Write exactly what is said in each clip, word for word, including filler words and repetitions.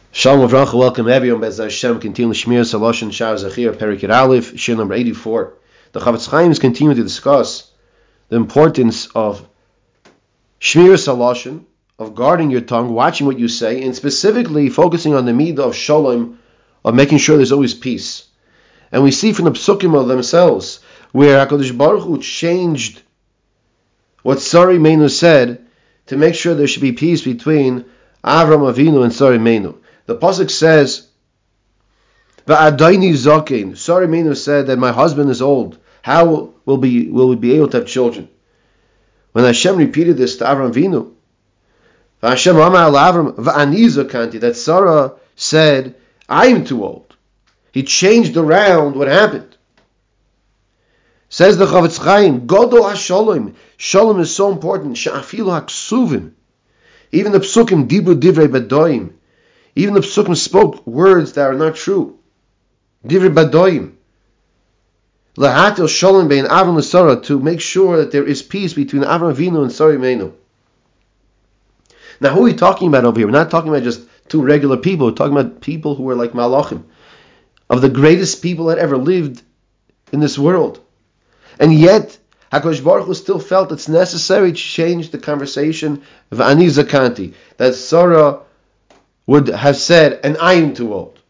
Shalom Avracha, welcome everyone. Bez Hashem, continue Shmir Saloshin Shar Zachir Perikir Aleph, Shir number eighty-four. The Chavetz Chaim is continuing to discuss the importance of Shmir Saloshin, of guarding your tongue, watching what you say, and specifically focusing on the midah of Shalom, of making sure there's always peace. And we see from the Psukim of themselves, where HaKadosh Baruch Hu changed what Sari Meinu said to make sure there should be peace between Avram Avinu and Sari Meinu. The pasuk says, "Va'adaini zaken." Sari Meinu said that my husband is old. How will be will we be able to have children? When Hashem repeated this to Avram Avinu, Hashem Amar al Avram va'ani zakanti, that Sarah said, "I am too old." He changed around what happened. Says the Chavetz Chaim, "Godol hashalom." Shalom is so important. Sha'afilu haksuvim. Even the psukim dibru divrei badoim. Even the Psukim spoke words that are not true. Divrei badoim. Lahatil shalom bein Avram and Sarah, to make sure that there is peace between Avram Avinu and Sari Meinu. Now, who are we talking about over here? We're not talking about just two regular people. We're talking about people who are like Malachim, of the greatest people that ever lived in this world. And yet, HaKadosh Baruch Hu still felt it's necessary to change the conversation of Ani Zakanti, that Sarah would have said, and I am too old.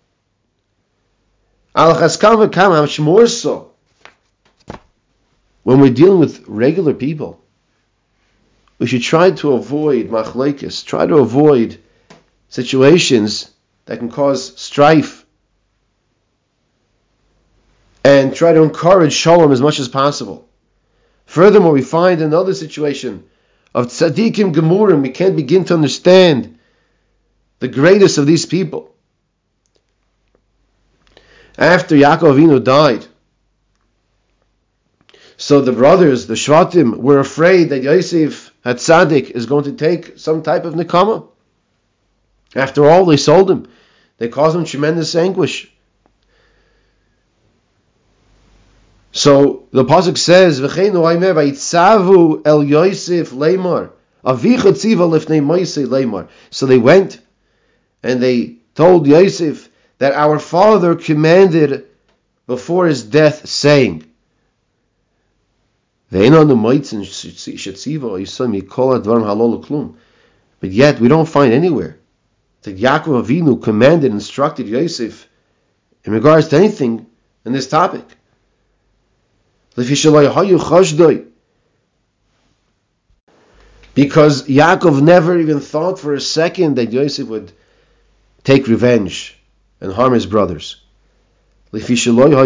Al Chaskam v'kam, how much more so when we're dealing with regular people. We should try to avoid machlekes, try to avoid situations that can cause strife, and try to encourage shalom as much as possible. Furthermore, we find another situation of tzaddikim gemurim. We can't begin to understand the greatest of these people. After Yaakov Avinu died, so the brothers, the Shvatim, were afraid that Yosef HaTzadik is going to take some type of nekama. After all, they sold him. They caused him tremendous anguish. So the pasuk says, "V'cheinu ha'omer vayitzavu el Yosef leimar avicha tziva lifnei Moshe leimar." So they went and they told Yosef that our father commanded before his death, saying, but yet we don't find anywhere that Yaakov Avinu commanded, instructed Yosef in regards to anything in this topic. Because Yaakov never even thought for a second that Yosef would take revenge and harm his brothers. But the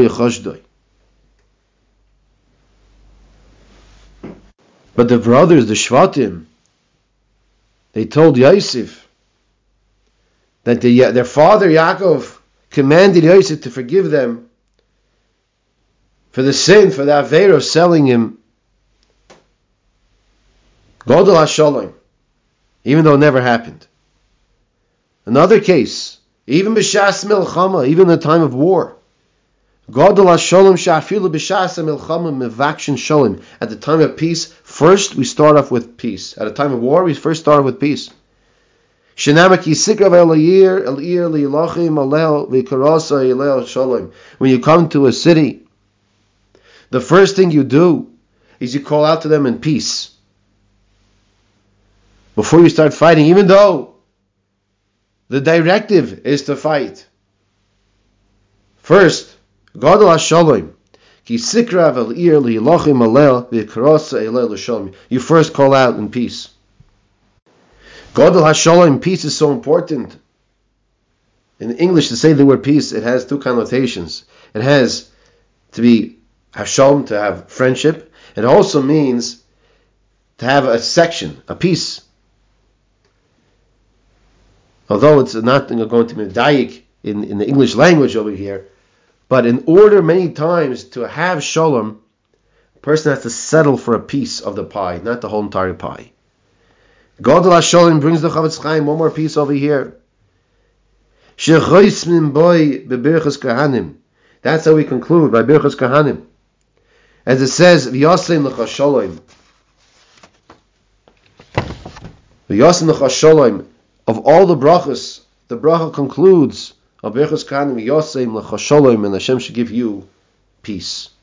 brothers, the Shvatim, they told Yosef that the, their father Yaakov commanded Yosef to forgive them for the sin, for the aveir of selling him Godol HaShalom, even though it never happened. Another case, even b'shas milchama, even in the time of war, Godol HaShalom sha'afilu b'shas milchama mevakshin shalom. At the time of peace, first we start off with peace. At a time of war, we first start off with peace. Shenamaki sikrav elayir elir liyilachim alel v'karasa ilel shalom. When you come to a city, the first thing you do is you call out to them in peace before you start fighting, even though the directive is to fight. First, Gadol HaShalom, ki sikrav el ir liyilachim alel v'karasa ilel l'shalom. You first call out in peace. Gadol HaShalom, peace is so important. In English, to say the word peace, it has two connotations. It has to be Hashalom, to have friendship. It also means to have a section, a peace. Although it's not going to be medayik in, in the English language over here, but in order many times to have shalom, a person has to settle for a piece of the pie, not the whole entire pie. Gadol HaShalom brings the Chavetz Chaim one more piece over here. Shechois min boy bebirchas kahanim. That's how we conclude by birchas kahanim. As it says, V'yasim l'cha shalom. V'yasim l'cha shalom. Of all the brachas the bracha concludes, and Hashem should give you peace.